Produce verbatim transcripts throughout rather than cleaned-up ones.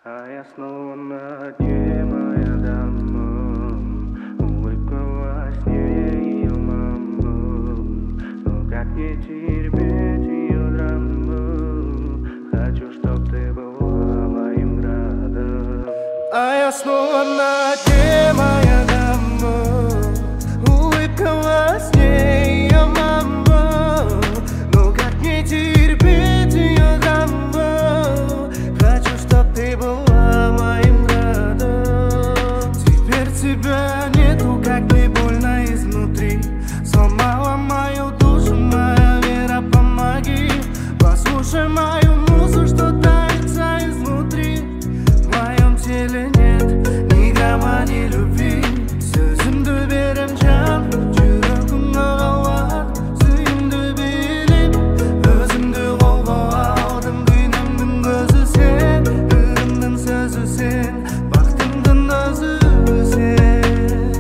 А я снова на дне, моя дама. Улыбка во сне ее маму. Но как не терпеть ее драму? Хочу, чтоб ты была моим градом. А я снова на дне, моя дама. Улыбка во сне ее маму. Но как не терпеть ее драму? Хочу, чтоб ты была моим градом. Теперь тебя нету, как мне больно изнутри. Сломала мою душу, моя вера, помоги. Послушай мою музу, что тается изнутри. В моем теле нет ни грамма, ни любви. Сөзімді берем жан, жүрегім ағалар. Сүйімді билеп, өзімді қолға алдым. Күнімнің көзі сен, өмірімнің сөзі сен, бақытымдың өзі сен.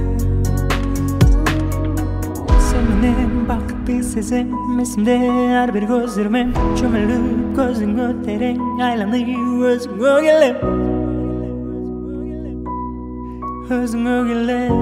Sen менен бақытты сезем, есімде әрбір көздермен. Чөміліп көзіңе терең, айланып өзіңе келем. Өзіңе келем.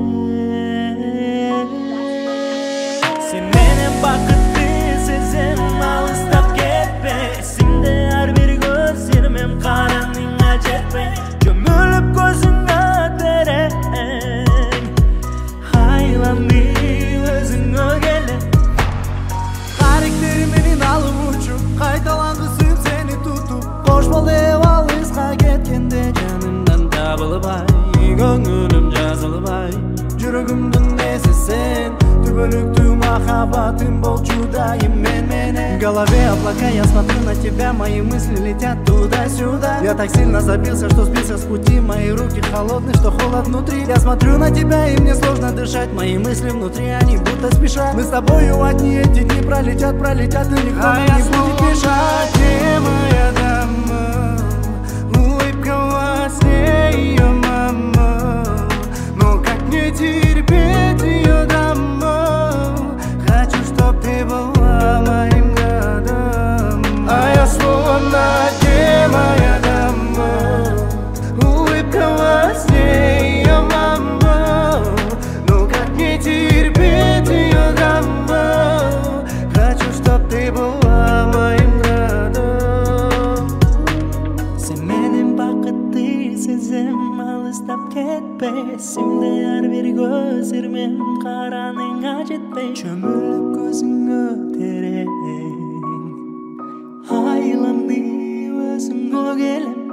Sen менен бақытты сезем, алыстап кетпе. Есімде әрбір көздермен, қараңыңа жетпей. Чөміліп көзіңе терең, айланып өзіңе келем. Характеріменен алып ұшып, қайталанғысым сені тұтып. Қош бол деп алысқа кеткенде, жанымдан табылбай, көңілім жазылбай. Жүрегімдің несі сен, түбөлүктүү махаббатым болчу дайым мен менен. В голове облака, я смотрю на тебя, мои мысли летят туда-сюда. Я так сильно забился, что сбился с пути, мои руки холодны, что холод внутри. Я смотрю на тебя, и мне сложно дышать, мои мысли внутри, они будто спешат. Мы с тобою одни эти дни пролетят, пролетят, и никто нам не будет мешать. Где моя дама? Улыбка во сне ее мама. Но как не терпеть ее драму? Хочу, чтоб ты была моим градом. А я снова на дне, моя дама. Улыбка во сне ее мама. Но как не терпеть ее драму? Хочу, чтоб ты была моим градом. Sen менен бақытты сезем, алыстап кетпе. Есімде әрбір көздермен, қараныңа жетпей. Чөміліп көзіңе терең, айланып өзіңе келем.